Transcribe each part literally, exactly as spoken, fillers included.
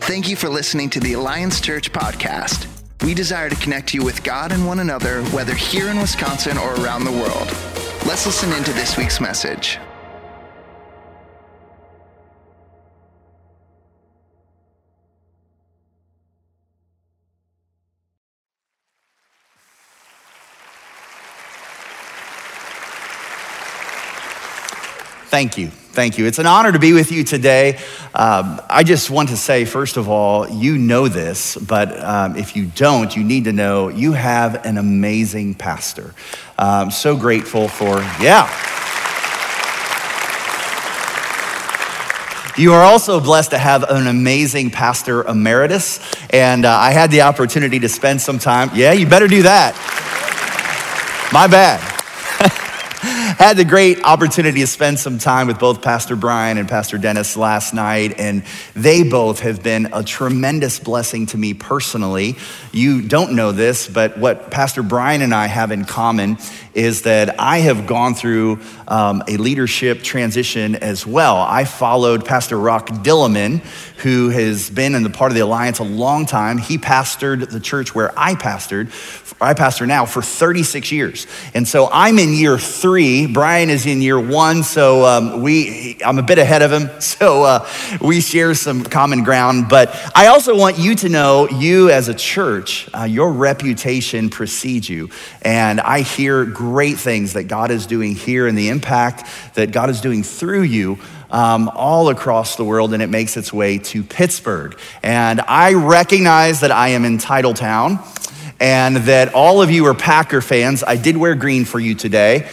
Thank you for listening to the Alliance Church podcast. We desire to connect you with God and one another, whether here in Wisconsin or around the world. Let's listen into this week's message. Thank you. Thank you. It's an honor to be with you today. Um, I just want to say, first of all, you know this, but um, if you don't, you need to know you have an amazing pastor. I'm so grateful for, yeah. You are also blessed to have an amazing pastor emeritus, and uh, I had the opportunity to spend some time. Yeah, you better do that. My bad. Had the great opportunity to spend some time with both Pastor Brian and Pastor Dennis last night, and they both have been a tremendous blessing to me personally. You don't know this, but what Pastor Brian and I have in common is that I have gone through um, a leadership transition as well. I followed Pastor Rock Dillerman, who has been in the part of the Alliance a long time. He pastored the church where I pastored, I pastor now for thirty-six years. And so I'm in year three, Brian is in year one, so um, we, I'm a bit ahead of him, so uh, we share some common ground. But I also want you to know, you as a church, uh, your reputation precedes you. And I hear great things that God is doing here and the impact that God is doing through you Um, all across the world, and it makes its way to Pittsburgh. And I recognize that I am in Titletown and that all of you are Packer fans. I did wear green for you today.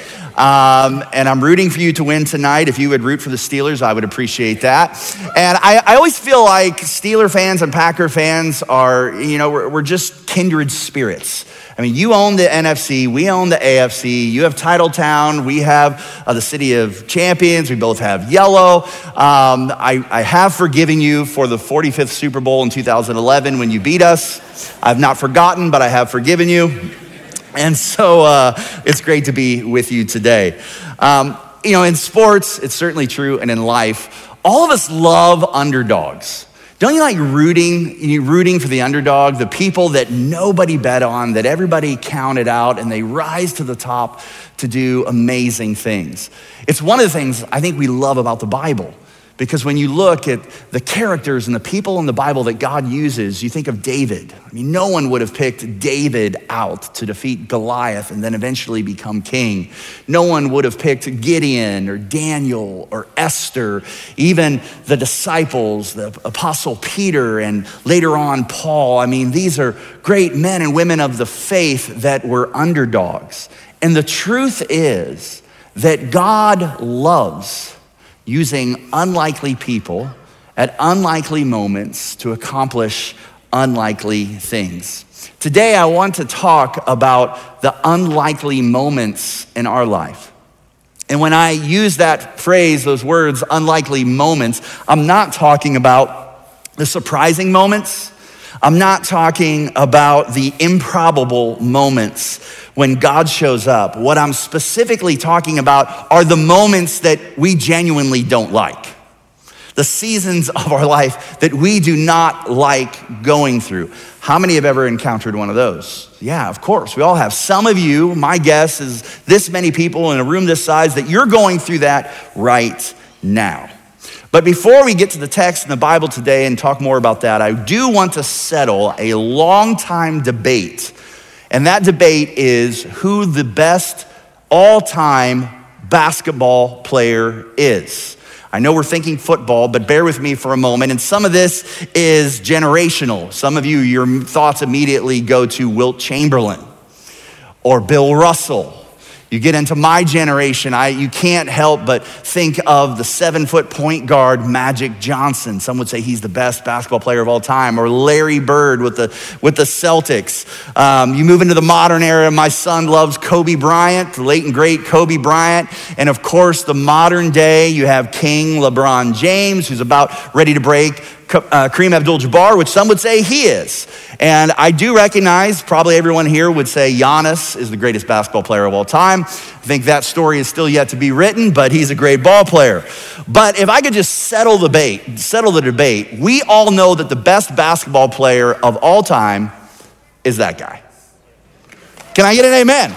Um, and I'm rooting for you to win tonight. If you would root for the Steelers, I would appreciate that. And I, I always feel like Steeler fans and Packer fans are, you know, we're, we're just kindred spirits. I mean, you own the N F C, we own the A F C, you have Titletown, we have uh, the City of Champions, we both have yellow. Um, I, I have forgiven you for the forty-fifth Super Bowl in two thousand eleven when you beat us. I've not forgotten, but I have forgiven you. And so uh, it's great to be with you today. Um, you know, in sports, it's certainly true, and in life, all of us love underdogs. Don't you like rooting, you rooting for the underdog, the people that nobody bet on, that everybody counted out, and they rise to the top to do amazing things? It's one of the things I think we love about the Bible, because when you look at the characters and the people in the Bible that God uses, you think of David. I mean, no one would have picked David out to defeat Goliath and then eventually become king. No one would have picked Gideon or Daniel or Esther, even the disciples, the Apostle Peter, and later on Paul. I mean, these are great men and women of the faith that were underdogs. And the truth is that God loves using unlikely people at unlikely moments to accomplish unlikely things. Today, I want to talk about the unlikely moments in our life. And when I use that phrase, those words, unlikely moments, I'm not talking about the surprising moments. I'm not talking about the improbable moments when God shows up. What I'm specifically talking about are the moments that we genuinely don't like. The seasons of our life that we do not like going through. How many have ever encountered one of those? Yeah, of course, we all have. Some of you, my guess is this many people in a room this size, that you're going through that right now. But before we get to the text in the Bible today and talk more about that, I do want to settle a long time debate. And that debate is who the best all-time basketball player is. I know we're thinking football, but bear with me for a moment. And some of this is generational. Some of you, your thoughts immediately go to Wilt Chamberlain or Bill Russell. You get into my generation, I you can't help but think of the seven-foot point guard Magic Johnson. Some would say he's the best basketball player of all time. Or Larry Bird with the with the Celtics. Um, you move into the modern era, my son loves Kobe Bryant, the late and great Kobe Bryant. And of course, the modern day, you have King LeBron James, who's about ready to break uh, Kareem Abdul-Jabbar, which some would say he is. And I do recognize, probably everyone here would say Giannis is the greatest basketball player of all time. I think that story is still yet to be written, but he's a great ball player. But if I could just settle the debate, settle the debate, we all know that the best basketball player of all time is that guy. Can I get an amen?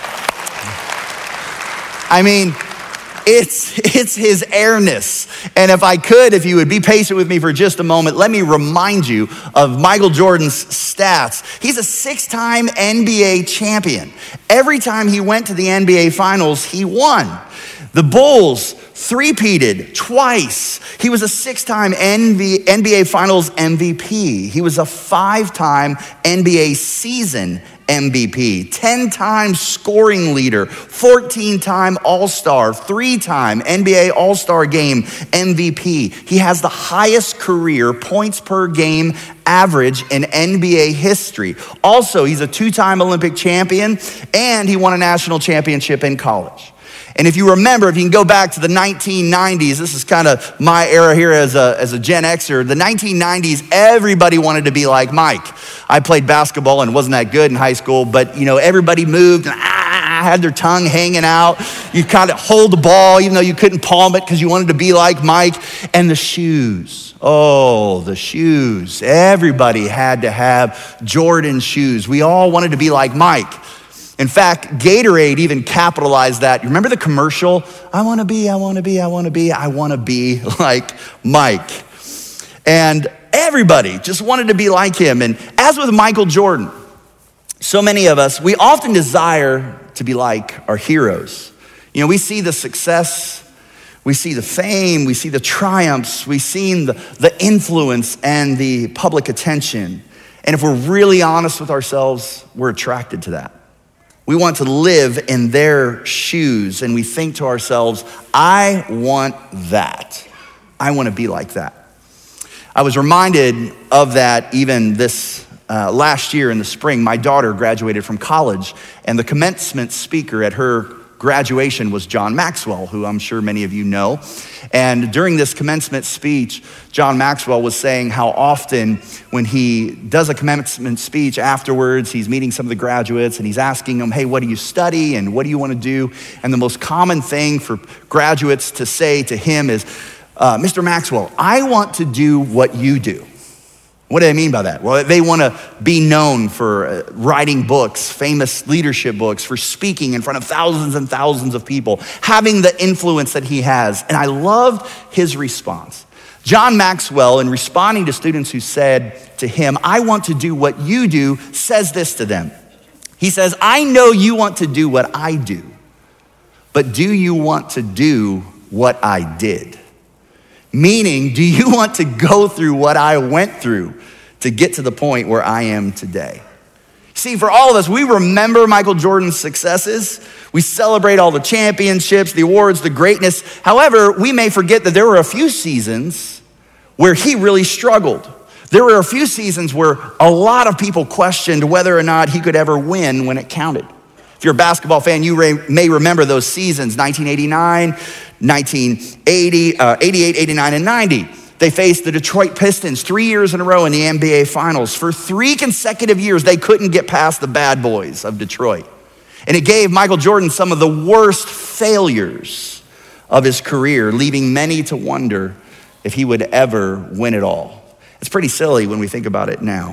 I mean, It's, it's his airness. And if I could, if you would be patient with me for just a moment, let me remind you of Michael Jordan's stats. He's a six-time N B A champion. Every time he went to the N B A Finals, he won. The Bulls three-peated twice. He was a six-time N B A Finals M V P. He was a five-time N B A season M V P, ten-time scoring leader, fourteen-time All-Star, three-time N B A All-Star Game M V P. He has the highest career points per game average in N B A history. Also, he's a two-time Olympic champion, and he won a national championship in college. And if you remember, if you can go back to the nineteen nineties, this is kind of my era here as a, as a Gen Xer. The nineteen nineties, everybody wanted to be like Mike. I played basketball and wasn't that good in high school, but you know, everybody moved and ah, had their tongue hanging out. You kind of hold the ball, even though you couldn't palm it because you wanted to be like Mike. And the shoes, oh, the shoes. Everybody had to have Jordan shoes. We all wanted to be like Mike. In fact, Gatorade even capitalized that. You remember the commercial? I wanna be, I wanna be, I wanna be, I wanna be like Mike. And everybody just wanted to be like him. And as with Michael Jordan, so many of us, we often desire to be like our heroes. You know, we see the success, we see the fame, we see the triumphs, we've seen the, the influence and the public attention. And if we're really honest with ourselves, we're attracted to that. We want to live in their shoes, and we think to ourselves, I want that. I want to be like that. I was reminded of that even this uh, last year in the spring. My daughter graduated from college, and the commencement speaker at her graduation was John Maxwell, who I'm sure many of you know. And during this commencement speech, John Maxwell was saying how often when he does a commencement speech afterwards, he's meeting some of the graduates and he's asking them, hey, what do you study and what do you want to do? And the most common thing for graduates to say to him is, uh, Mister Maxwell, I want to do what you do. What do I mean by that? Well, they want to be known for writing books, famous leadership books, for speaking in front of thousands and thousands of people, having the influence that he has. And I loved his response. John Maxwell, in responding to students who said to him, I want to do what you do, says this to them. He says, I know you want to do what I do, but do you want to do what I did? Meaning, do you want to go through what I went through to get to the point where I am today? See, for all of us, we remember Michael Jordan's successes. We celebrate all the championships, the awards, the greatness. However, we may forget that there were a few seasons where he really struggled. There were a few seasons where a lot of people questioned whether or not he could ever win when it counted. If you're a basketball fan, you may remember those seasons, nineteen eighty-nine, nineteen eighty, uh, eighty-eight, eighty-nine, and ninety. They faced the Detroit Pistons three years in a row in the N B A Finals. For three consecutive years, they couldn't get past the bad boys of Detroit. And it gave Michael Jordan some of the worst failures of his career, leaving many to wonder if he would ever win it all. It's pretty silly when we think about it now.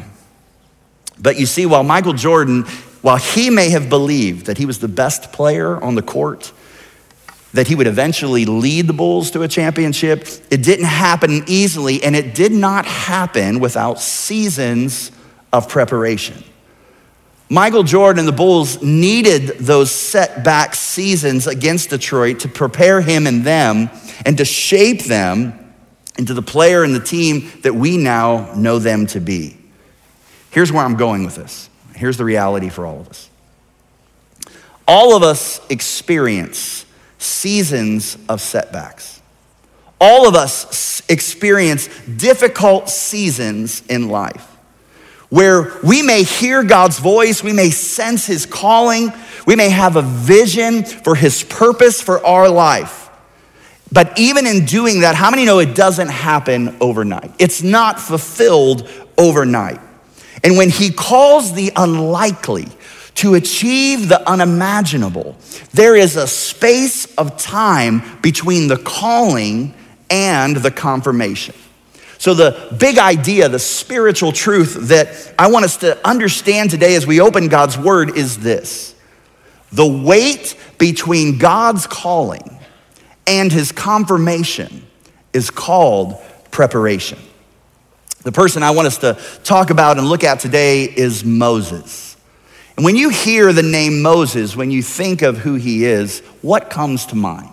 But you see, while Michael Jordan, while he may have believed that he was the best player on the court, that he would eventually lead the Bulls to a championship, it didn't happen easily, and it did not happen without seasons of preparation. Michael Jordan and the Bulls needed those setback seasons against Detroit to prepare him and them and to shape them into the player and the team that we now know them to be. Here's where I'm going with this. Here's the reality for all of us. All of us experience seasons of setbacks. All of us experience difficult seasons in life where we may hear God's voice, we may sense his calling, we may have a vision for his purpose for our life. But even in doing that, how many know it doesn't happen overnight? It's not fulfilled overnight. And when he calls the unlikely to achieve the unimaginable, there is a space of time between the calling and the confirmation. So the big idea, the spiritual truth that I want us to understand today as we open God's word is this: the wait between God's calling and his confirmation is called preparation. The person I want us to talk about and look at today is Moses. And when you hear the name Moses, when you think of who he is, what comes to mind?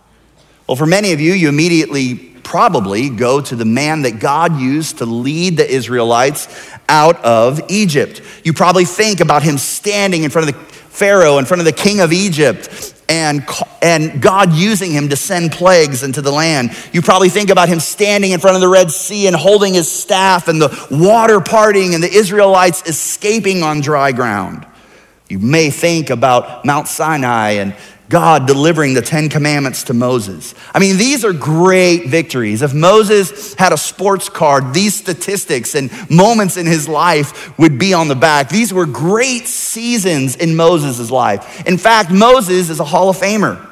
Well, for many of you, you immediately probably go to the man that God used to lead the Israelites out of Egypt. You probably think about him standing in front of the Pharaoh, in front of the king of Egypt, and, and God using him to send plagues into the land. You probably think about him standing in front of the Red Sea and holding his staff and the water parting and the Israelites escaping on dry ground. You may think about Mount Sinai and God delivering the Ten Commandments to Moses. I mean, these are great victories. If Moses had a sports card, these statistics and moments in his life would be on the back. These were great seasons in Moses' life. In fact, Moses is a Hall of Famer.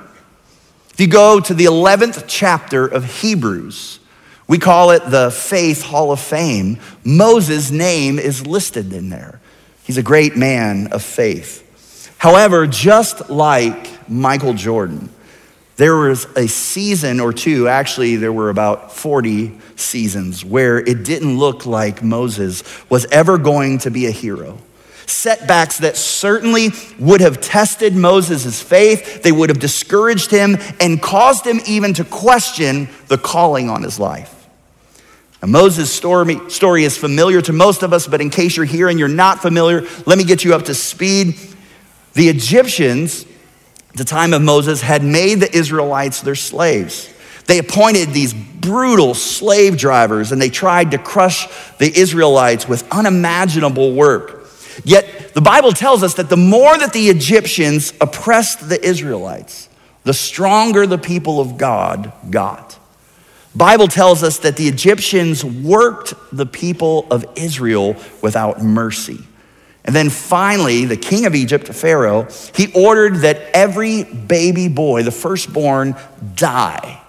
If you go to the eleventh chapter of Hebrews, we call it the Faith Hall of Fame. Moses' name is listed in there. He's a great man of faith. However, just like Michael Jordan, there was a season or two, actually there were about forty seasons, where it didn't look like Moses was ever going to be a hero. Setbacks that certainly would have tested Moses' faith, they would have discouraged him and caused him even to question the calling on his life. Now, Moses' story, story is familiar to most of us, but in case you're here and you're not familiar, let me get you up to speed. The Egyptians, at the time of Moses, had made the Israelites their slaves. They appointed these brutal slave drivers, and they tried to crush the Israelites with unimaginable work. Yet the Bible tells us that the more that the Egyptians oppressed the Israelites, the stronger the people of God got. The Bible tells us that the Egyptians worked the people of Israel without mercy. And then finally, the king of Egypt, Pharaoh, he ordered that every baby boy, the firstborn, die.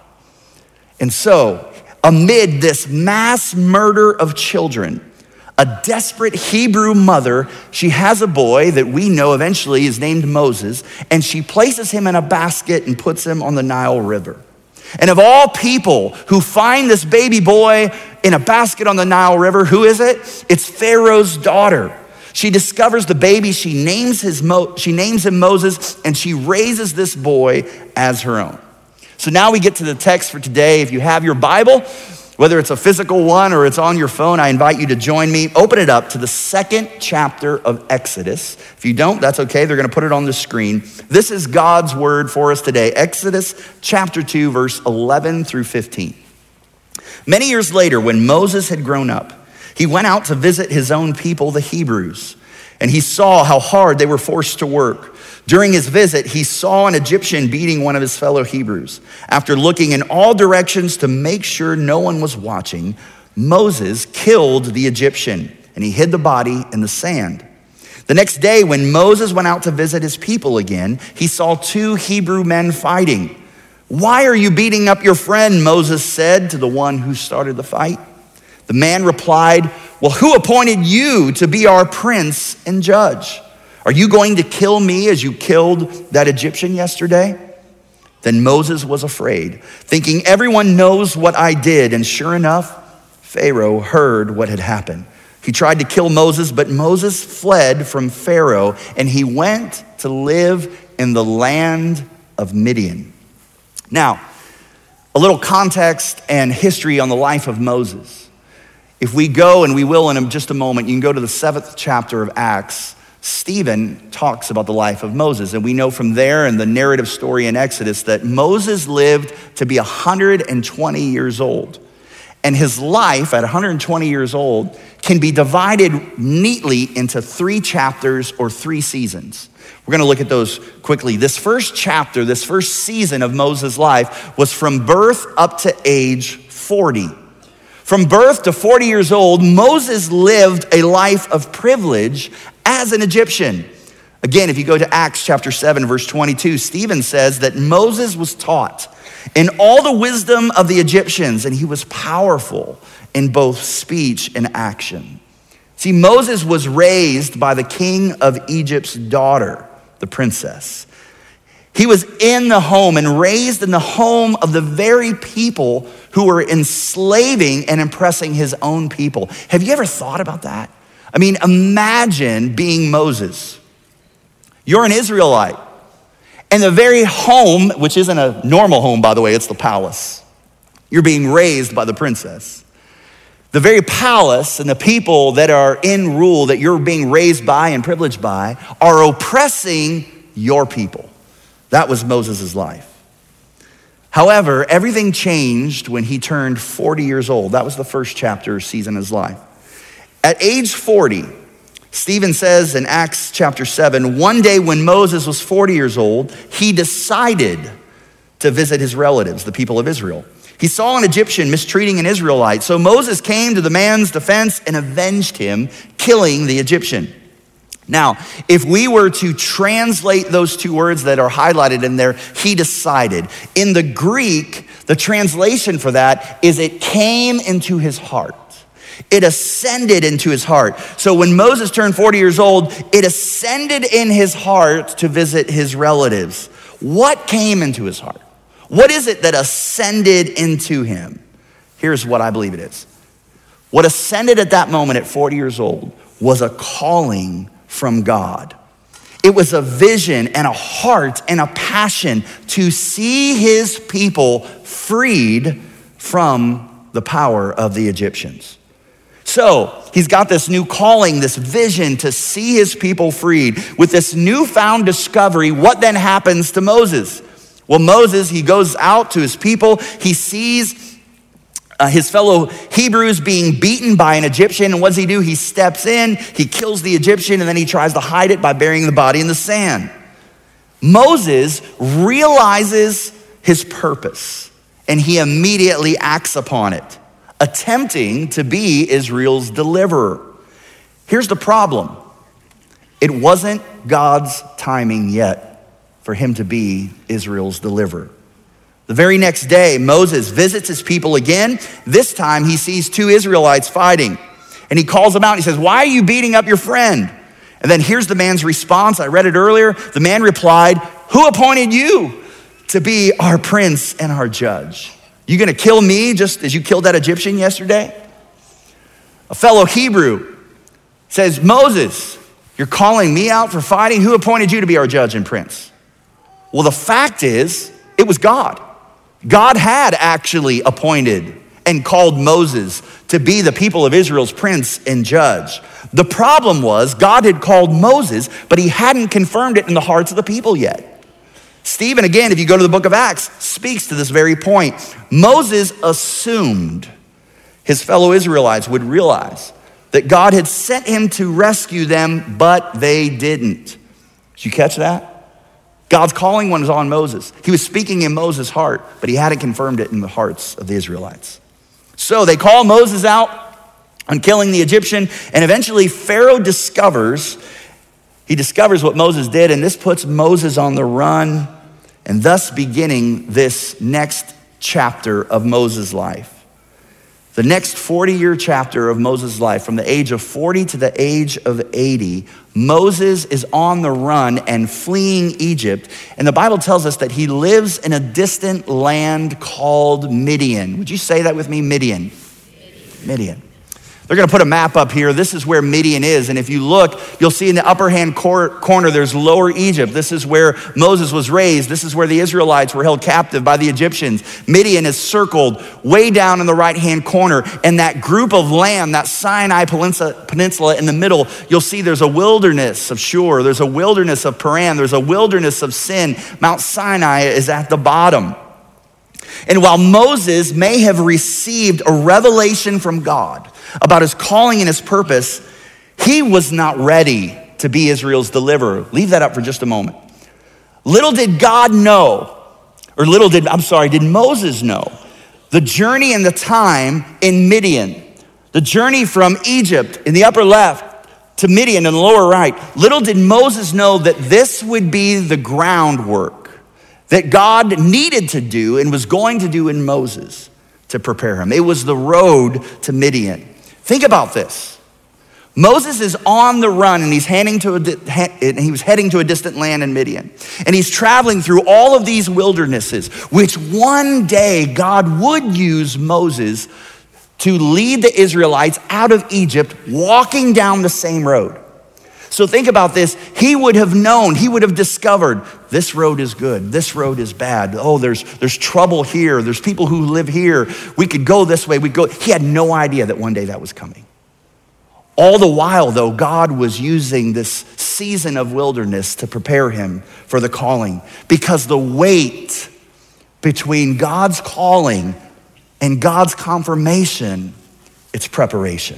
And so, amid this mass murder of children, a desperate Hebrew mother, she has a boy that we know eventually is named Moses, and she places him in a basket and puts him on the Nile River. And of all people who find this baby boy in a basket on the Nile River, who is it? It's Pharaoh's daughter. She discovers the baby, she names, his Mo- she names him Moses, and she raises this boy as her own. So now we get to the text for today. If you have your Bible, whether it's a physical one or it's on your phone, I invite you to join me. Open it up to the second chapter of Exodus. If you don't, that's okay. They're gonna put it on the screen. This is God's word for us today. Exodus chapter two, verse eleven through fifteen. Many years later, when Moses had grown up, he went out to visit his own people, the Hebrews, and he saw how hard they were forced to work. During his visit, he saw an Egyptian beating one of his fellow Hebrews. After looking in all directions to make sure no one was watching, Moses killed the Egyptian, and he hid the body in the sand. The next day, when Moses went out to visit his people again, he saw two Hebrew men fighting. "Why are you beating up your friend?" Moses said to the one who started the fight. The man replied, "Well, who appointed you to be our prince and judge? Are you going to kill me as you killed that Egyptian yesterday?" Then Moses was afraid, thinking, "Everyone knows what I did." And sure enough, Pharaoh heard what had happened. He tried to kill Moses, but Moses fled from Pharaoh, and he went to live in the land of Midian. Now, a little context and history on the life of Moses. If we go, and we will in just a moment, you can go to the seventh chapter of Acts. Stephen talks about the life of Moses, and we know from there in the narrative story in Exodus that Moses lived to be one hundred twenty years old. And his life at one hundred twenty years old can be divided neatly into three chapters or three seasons. We're gonna look at those quickly. This first chapter, this first season of Moses' life was from birth up to age forty. From birth to forty years old, Moses lived a life of privilege as an Egyptian. Again, if you go to Acts chapter seven, verse twenty-two, Stephen says that Moses was taught in all the wisdom of the Egyptians, and he was powerful in both speech and action. See, Moses was raised by the king of Egypt's daughter, the princess. He was in the home and raised in the home of the very people who were enslaving and oppressing his own people. Have you ever thought about that? I mean, imagine being Moses. You're an Israelite. And the very home, which isn't a normal home, by the way, it's the palace. You're being raised by the princess. The very palace and the people that are in rule, that you're being raised by and privileged by, are oppressing your people. That was Moses' life. However, everything changed when he turned forty years old. That was the first chapter or season of his life. At age forty, Stephen says in Acts chapter seven, one day when Moses was forty years old, he decided to visit his relatives, the people of Israel. He saw an Egyptian mistreating an Israelite. So Moses came to the man's defense and avenged him, killing the Egyptian. Now, if we were to translate those two words that are highlighted in there, he decided. In the Greek, the translation for that is it came into his heart. It ascended into his heart. So when Moses turned forty years old, it ascended in his heart to visit his relatives. What came into his heart? What is it that ascended into him? Here's what I believe it is. What ascended at that moment at forty years old was a calling from God. It was a vision and a heart and a passion to see his people freed from the power of the Egyptians. So he's got this new calling, this vision to see his people freed. With this newfound discovery, what then happens to Moses? Well, Moses, he goes out to his people. He sees uh, his fellow Hebrews being beaten by an Egyptian. And what does he do? He steps in, he kills the Egyptian, and then he tries to hide it by burying the body in the sand. Moses realizes his purpose, and he immediately acts upon it, attempting to be Israel's deliverer. Here's the problem. It wasn't God's timing yet for him to be Israel's deliverer. The very next day, Moses visits his people again. This time he sees two Israelites fighting, and he calls them out and he says, "Why are you beating up your friend?" And then here's the man's response. I read it earlier. The man replied, "Who appointed you to be our prince and our judge? You gonna kill me just as you killed that Egyptian yesterday?" A fellow Hebrew says, "Moses, you're calling me out for fighting? Who appointed you to be our judge and prince?" Well, the fact is, it was God. God had actually appointed and called Moses to be the people of Israel's prince and judge. The problem was God had called Moses, but he hadn't confirmed it in the hearts of the people yet. Stephen, again, if you go to the book of Acts, speaks to this very point. Moses assumed his fellow Israelites would realize that God had sent him to rescue them, but they didn't. Did you catch that? God's calling was on Moses. He was speaking in Moses' heart, but he hadn't confirmed it in the hearts of the Israelites. So they call Moses out on killing the Egyptian, and eventually Pharaoh discovers, he discovers what Moses did, and this puts Moses on the run, and thus beginning this next chapter of Moses' life. The next forty-year chapter of Moses' life, from the age of forty to the age of eighty, Moses is on the run and fleeing Egypt. And the Bible tells us that he lives in a distant land called Midian. Would you say that with me? Midian. Midian. They're gonna put a map up here. This is where Midian is. And if you look, you'll see in the upper hand cor- corner, there's Lower Egypt. This is where Moses was raised. This is where the Israelites were held captive by the Egyptians. Midian is circled way down in the right hand corner. And that group of land, that Sinai Peninsula in the middle, you'll see there's a wilderness of Shur. There's a wilderness of Paran. There's a wilderness of Sin. Mount Sinai is at the bottom. And while Moses may have received a revelation from God about his calling and his purpose, he was not ready to be Israel's deliverer. Leave that up for just a moment. Little did God know, or little did, I'm sorry, did Moses know the journey and the time in Midian, the journey from Egypt in the upper left to Midian in the lower right. Little did Moses know that this would be the groundwork that God needed to do and was going to do in Moses to prepare him. It was the road to Midian. Think about this. Moses is on the run and he's heading to a, and he was heading to a distant land in Midian. And he's traveling through all of these wildernesses, which one day God would use Moses to lead the Israelites out of Egypt, walking down the same road. So think about this. He would have known, he would have discovered this road is good, this road is bad. Oh, there's, there's trouble here. There's people who live here. We could go this way, we go. He had no idea that one day that was coming. All the while, though, God was using this season of wilderness to prepare him for the calling, because the wait between God's calling and God's confirmation, it's preparation.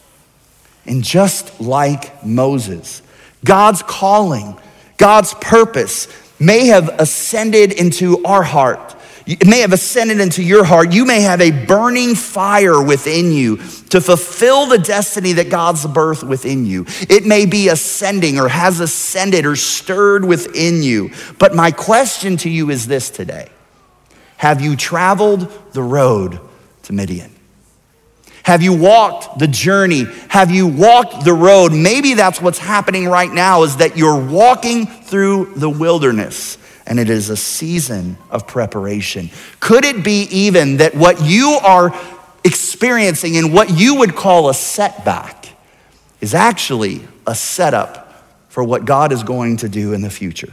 And just like Moses, God's calling, God's purpose may have ascended into our heart. It may have ascended into your heart. You may have a burning fire within you to fulfill the destiny that God's birthed within you. It may be ascending or has ascended or stirred within you. But my question to you is this today. Have you traveled the road to Midian? Have you walked the journey? Have you walked the road? Maybe that's what's happening right now, is that you're walking through the wilderness. And it is a season of preparation. Could it be even that what you are experiencing and what you would call a setback is actually a setup for what God is going to do in the future?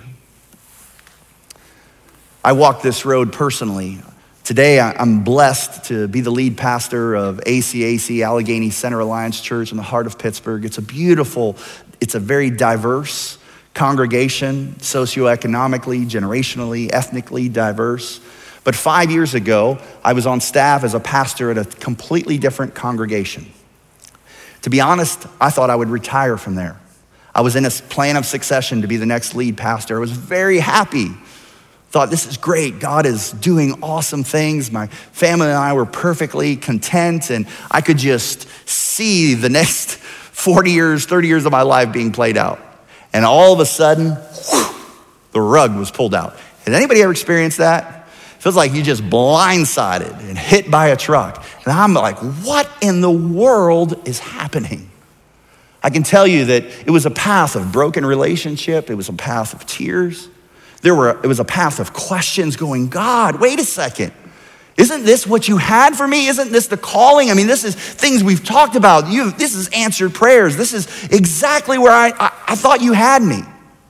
I walk this road personally. Today, I'm blessed to be the lead pastor of A C A C, Allegheny Center Alliance Church in the heart of Pittsburgh. It's a beautiful, it's a very diverse congregation, socioeconomically, generationally, ethnically diverse. But five years ago, I was on staff as a pastor at a completely different congregation. To be honest, I thought I would retire from there. I was in a plan of succession to be the next lead pastor. I was very happy. Thought, this is great. God is doing awesome things. My family and I were perfectly content, and I could just see the next forty years, thirty years of my life being played out. And all of a sudden, whew, the rug was pulled out. Has anybody ever experienced that? It feels like you just blindsided and hit by a truck. And I'm like, what in the world is happening? I can tell you that it was a path of broken relationship. It was a path of tears. There were, it was a path of questions going, God, wait a second. Isn't this what you had for me? Isn't this the calling? I mean, this is things we've talked about. You, this is answered prayers. This is exactly where I, I, I thought you had me.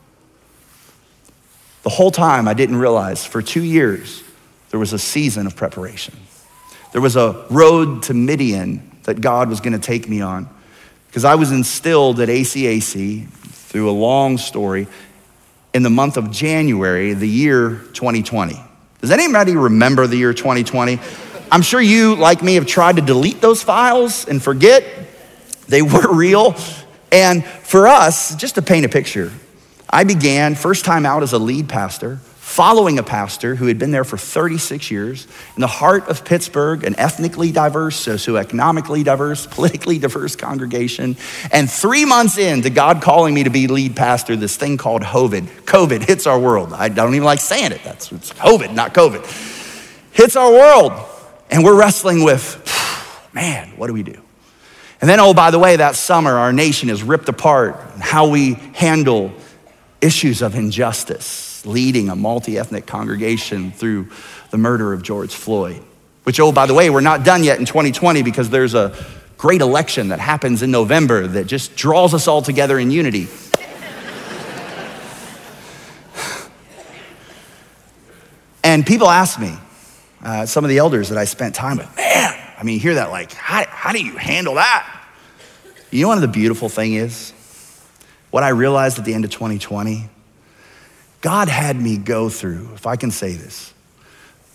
The whole time I didn't realize for two years, there was a season of preparation. There was a road to Midian that God was gonna take me on, because I was instilled at A C A C through a long story in the month of January, the year twenty twenty. Does anybody remember the year twenty twenty? I'm sure you, like me, have tried to delete those files and forget they were real. And for us, just to paint a picture, I began first time out as a lead pastor, following a pastor who had been there for thirty-six years in the heart of Pittsburgh, an ethnically diverse, socioeconomically diverse, politically diverse congregation. And three months into God calling me to be lead pastor, this thing called COVID, COVID hits our world. I don't even like saying it. That's it's COVID, not COVID. Hits our world. And we're wrestling with, man, what do we do? And then, oh, by the way, that summer, our nation is ripped apart in how we handle issues of injustice, leading a multi-ethnic congregation through the murder of George Floyd, which, oh, by the way, we're not done yet in twenty twenty, because there's a great election that happens in November that just draws us all together in unity. And people ask me, uh, some of the elders that I spent time with, man, I mean, you hear that like, how, how do you handle that? You know, one of the beautiful thing is, what I realized at the end of twenty twenty, God had me go through, if I can say this,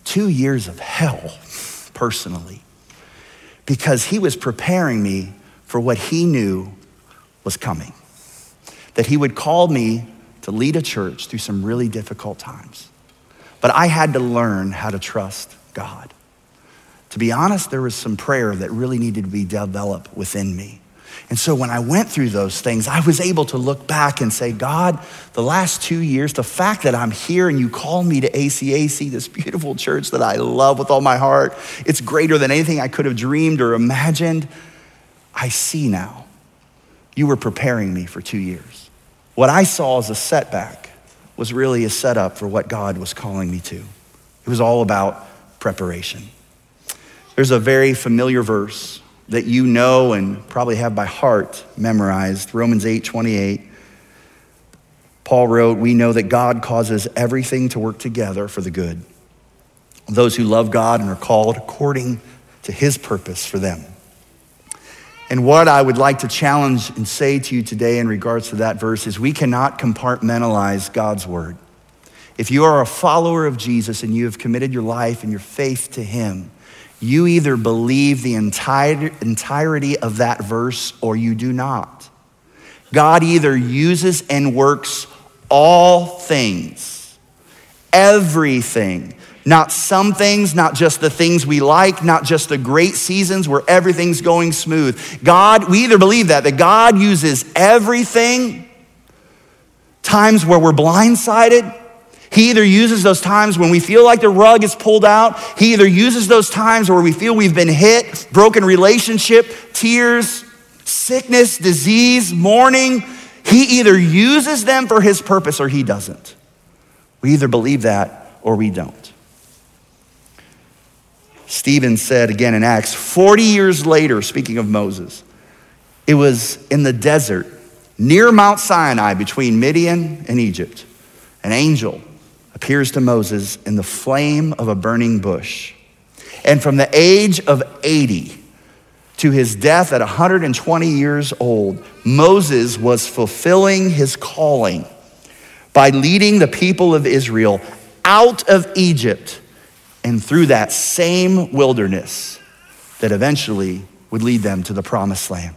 two years of hell personally, because he was preparing me for what he knew was coming. That he would call me to lead a church through some really difficult times. But I had to learn how to trust God. To be honest, there was some prayer that really needed to be developed within me. And so when I went through those things, I was able to look back and say, God, the last two years, the fact that I'm here and you called me to A C A C, this beautiful church that I love with all my heart, it's greater than anything I could have dreamed or imagined. I see now. You were preparing me for two years. What I saw as a setback was really a setup for what God was calling me to. It was all about preparation. There's a very familiar verse that you know and probably have by heart memorized, Romans eight twenty-eight. Paul wrote, we know that God causes everything to work together for the good of those who love God and are called according to his purpose for them. And what I would like to challenge and say to you today in regards to that verse is we cannot compartmentalize God's word. If you are a follower of Jesus and you have committed your life and your faith to him, you either believe the entire entirety of that verse or you do not. God either uses and works all things, everything, not some things, not just the things we like, not just the great seasons where everything's going smooth. God, we either believe that, that God uses everything, times where we're blindsided. He either uses those times when we feel like the rug is pulled out. He either uses those times where we feel we've been hit, broken relationship, tears, sickness, disease, mourning. He either uses them for his purpose or he doesn't. We either believe that or we don't. Stephen said again in Acts, forty years later, speaking of Moses, it was in the desert near Mount Sinai between Midian and Egypt. An angel appears to Moses in the flame of a burning bush. And from the age of eighty to his death at one hundred twenty years old, Moses was fulfilling his calling by leading the people of Israel out of Egypt and through that same wilderness that eventually would lead them to the promised land.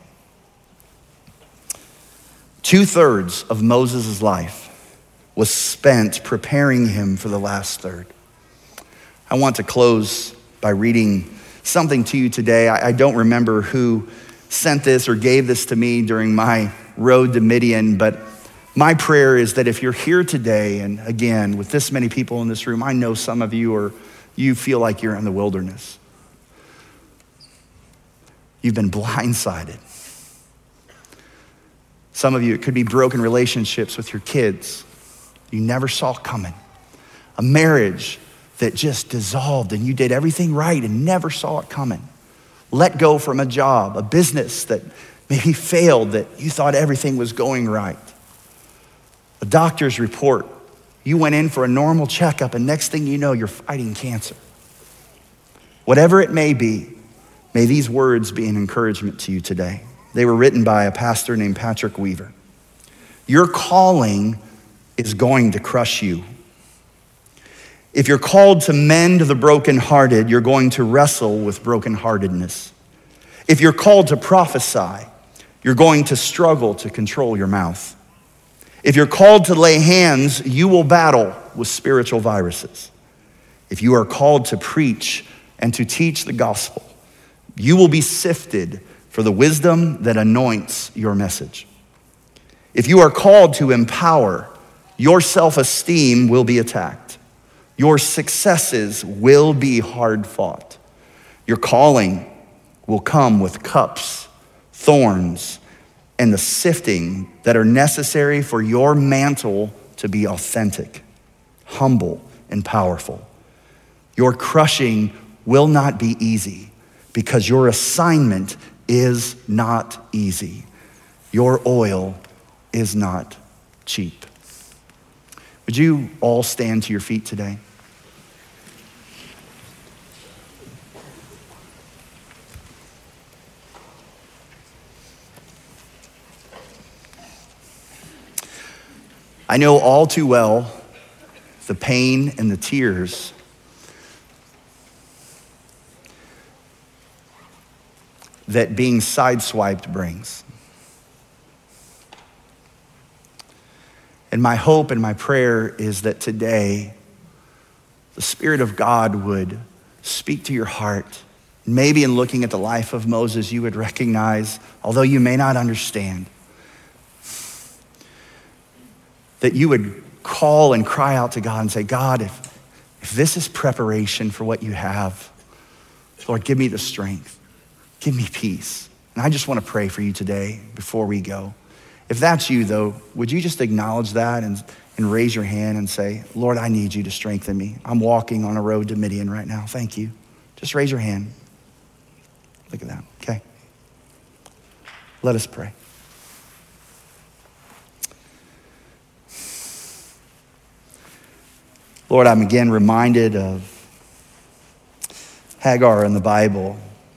Two-thirds of Moses' life was spent preparing him for the last third. I want to close by reading something to you today. I, I don't remember who sent this or gave this to me during my road to Midian, but my prayer is that if you're here today, and again, with this many people in this room, I know some of you are, you feel like you're in the wilderness. You've been blindsided. Some of you, it could be broken relationships with your kids you never saw coming. A marriage that just dissolved and you did everything right and never saw it coming. Let go from a job, a business that maybe failed, that you thought everything was going right. A doctor's report. You went in for a normal checkup and next thing you know, you're fighting cancer. Whatever it may be, may these words be an encouragement to you today. They were written by a pastor named Patrick Weaver. Your calling is going to crush you. If you're called to mend the brokenhearted, you're going to wrestle with brokenheartedness. If you're called to prophesy, you're going to struggle to control your mouth. If you're called to lay hands, you will battle with spiritual viruses. If you are called to preach and to teach the gospel, you will be sifted for the wisdom that anoints your message. If you are called to empower, your self-esteem will be attacked. Your successes will be hard fought. Your calling will come with cups, thorns, and the sifting that are necessary for your mantle to be authentic, humble, and powerful. Your crushing will not be easy because your assignment is not easy. Your oil is not cheap. Would you all stand to your feet today? I know all too well the pain and the tears that being sideswiped brings. And my hope and my prayer is that today, the Spirit of God would speak to your heart. Maybe in looking at the life of Moses, you would recognize, although you may not understand, that you would call and cry out to God and say, God, if, if this is preparation for what you have, Lord, give me the strength. Give me peace. And I just want to pray for you today before we go. If that's you, though, would you just acknowledge that and, and raise your hand and say, Lord, I need you to strengthen me. I'm walking on a road to Midian right now. Thank you. Just raise your hand. Look at that, okay? Let us pray. Lord, I'm again reminded of Hagar in the Bible.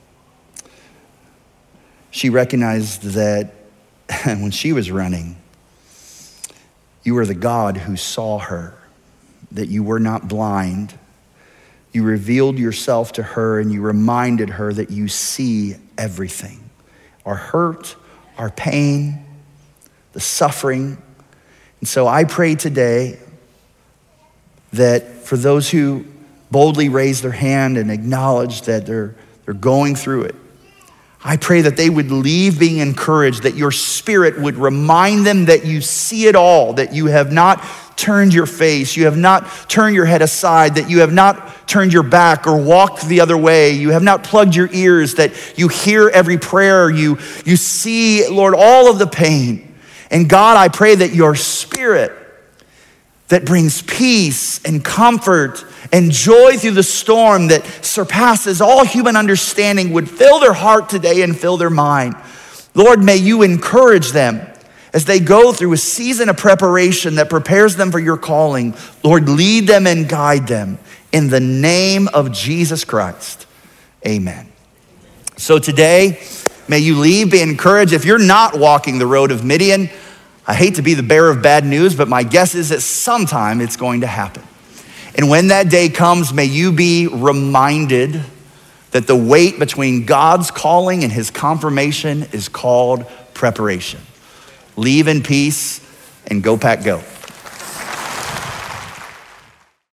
She recognized that when she was running, you were the God who saw her, that you were not blind. You revealed yourself to her and you reminded her that you see everything. Our hurt, our pain, the suffering. And so I pray today that for those who boldly raise their hand and acknowledge that they're, they're going through it, I pray that they would leave being encouraged, that your Spirit would remind them that you see it all, that you have not turned your face, you have not turned your head aside, that you have not turned your back or walked the other way, you have not plugged your ears, that you hear every prayer, you, you see, Lord, all of the pain. And God, I pray that your Spirit that brings peace and comfort and joy through the storm that surpasses all human understanding would fill their heart today and fill their mind. Lord, may you encourage them as they go through a season of preparation that prepares them for your calling. Lord, lead them and guide them in the name of Jesus Christ. Amen. So today, may you leave, be encouraged. If you're not walking the road of Midian, I hate to be the bearer of bad news, but my guess is that sometime it's going to happen. And when that day comes, may you be reminded that the wait between God's calling and his confirmation is called preparation. Leave in peace and go pack go.